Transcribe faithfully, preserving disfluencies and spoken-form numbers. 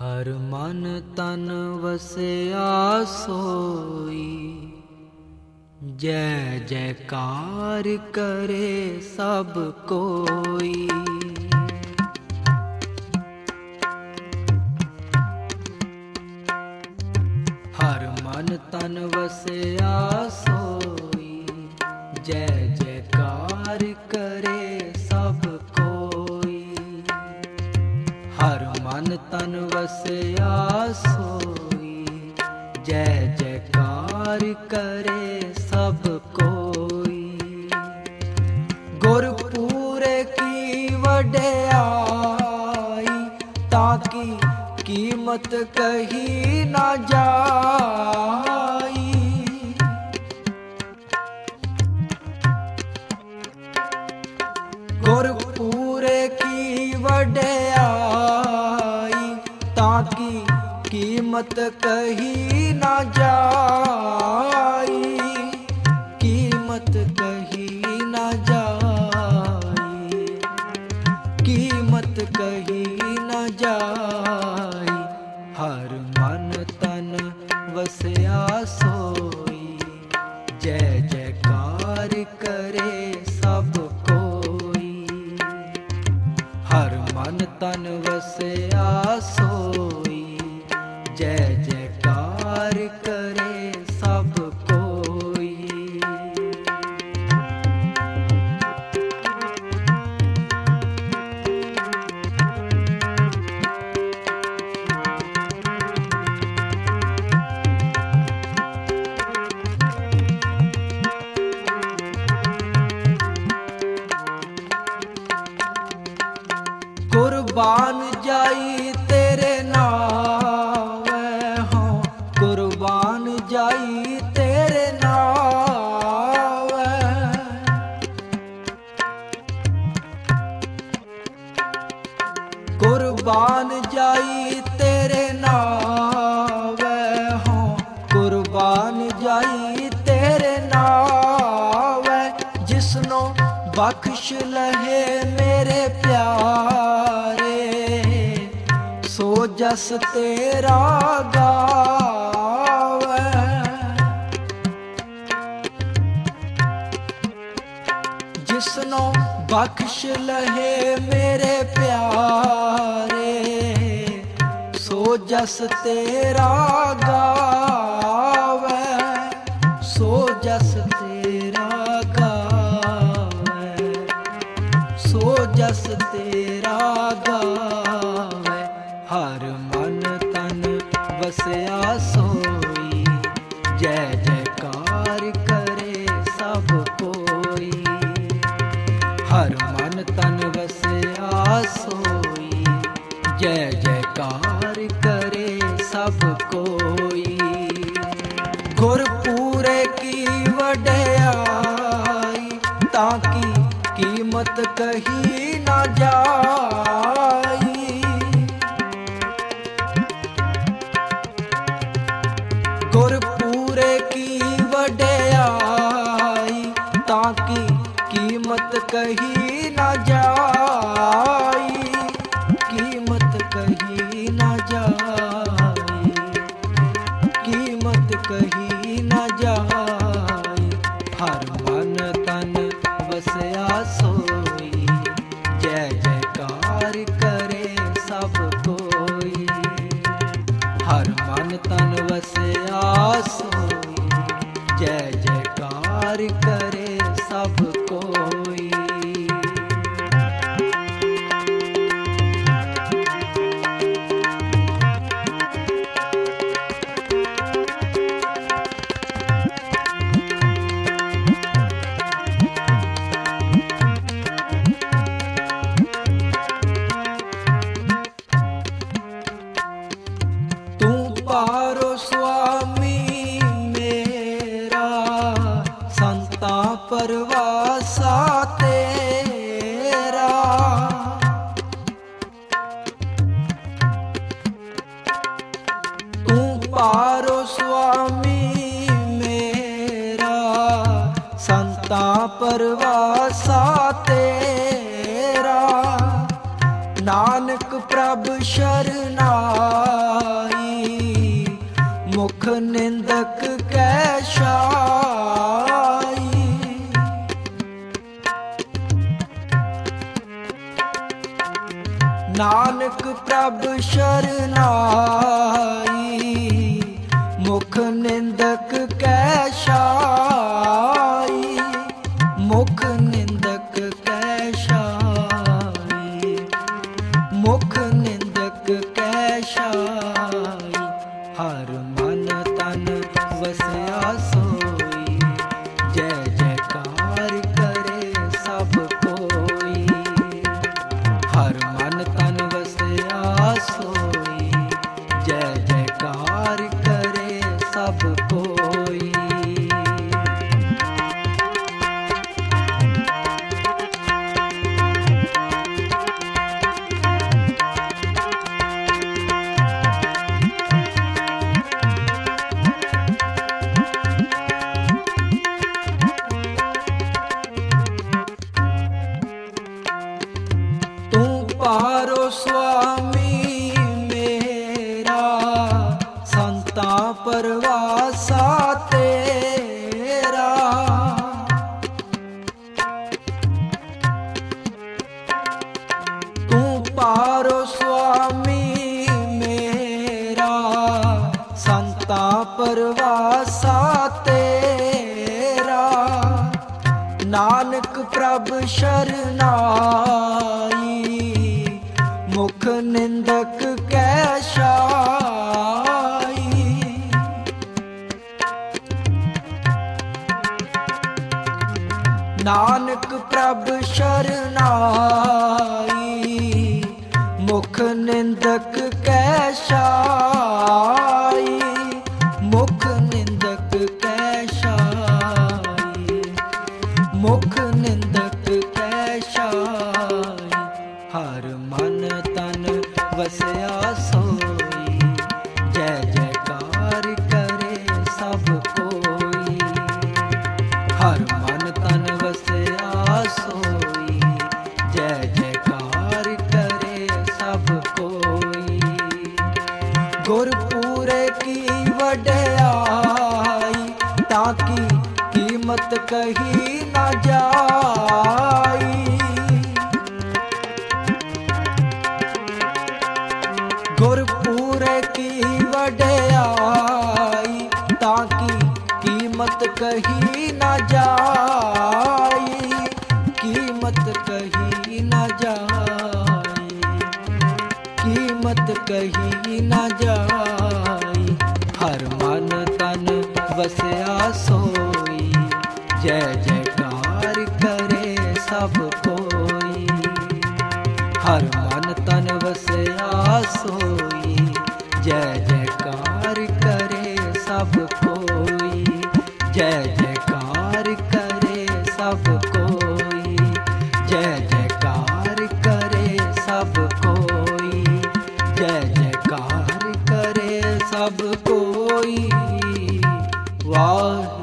हर मन तन वसिया सोई, जय जयकार करे सब कोई। हर मन तन वसिया सोई, जय जयकार करे सब कोई। हर मन तन वसिया सोई, जय जयकार करे सब कोई। गुरपुरे की वड्याई, ताकि कीमत कही ना जाई। गुरपुरे की वड्याई, ताकि कीमत कही ना जाई। कीमत कही ना जाई, कीमत कही ना जाई। हर मन तन वसिया सोई, जय जयकार करे सब कोई। हर मन तन वसिया सोई, जय जयकार करे सब कोई। कुर्बान जाई तेरे नावे हो, कुर्बान जाई तेरे नावे। कुर्बान जाई तेरे नावे हो, कुर्बान जाई तेरे नावे। जिसनो बख्श लहे मेरे प्यारे, सो जस तेरा गावे। जिसनो बख्श लहे मेरे प्यारे, सो जस तेरा गावे। सो जस तेरा गावे, सो जस तेरा गावे। हर मन तन वसिया सोई, जय जयकार करे सब कोई। हर मन तन वसिया सोई, जय जयकार करे सब कोई। गुरपुरे की वड्याई, ताकि कीमत कही ना जाई। गुरपुरे की वड्याई, ताकि कीमत कही ना जाई। कीमत कही ना जाई, कीमत कही ना जाई। हर मन तन वसिया सोई, जय जयकार करे सब कोई। हर मन तन वसिया सोई, जय जयकार करे सब कोई। पारो स्वामी मेरा, संता परवासा तेरा। तू पारो स्वामी मेरा, संता परवासा तेरा। नानक प्रभ शरना निंदक कै छाई। नानक प्रभ शरनाई, मुख निंदक कै छाई। मुख निंदक कै छाई, मुख निंदक कै छाई। हर मन तन वसया सोई, जय जयकार करे सब कोई। हर मन तन वसया सोई, जय जयकार करे सब कोई। पारो स्वामी मेरा, संता परवासा तेरा। तू पारो स्वामी मेरा, संता परवासा तेरा। नानक प्रभ शरनाई, मुख निंदक कै छाई। नानक प्रभ शरनाई, मुख निंदक कै छाई। मुख निंदक कै छाई, मुख निंदक कै छाई। हर मन तन वसया सोई, जय जयकार करे सब कोई। हर मन तन वसया सोई, जय जयकार करे सब कोई। गुरपुरे की वड्याई, ताकि कीमत कही न जाई। गुरपुरे की वड्याई, ताकि कीमत कही न जाई। कीमत कही न जाई, कीमत कही न जाई। हर मन तन वसया सोई, जय जयकार करे सब कोई। हर मन तन वसया सोई, जय जयकार करे सब कोई। जय जयकार करे सब कोई, जय जयकार करे सब कोई। जय जयकार करे सब कोई। वाह।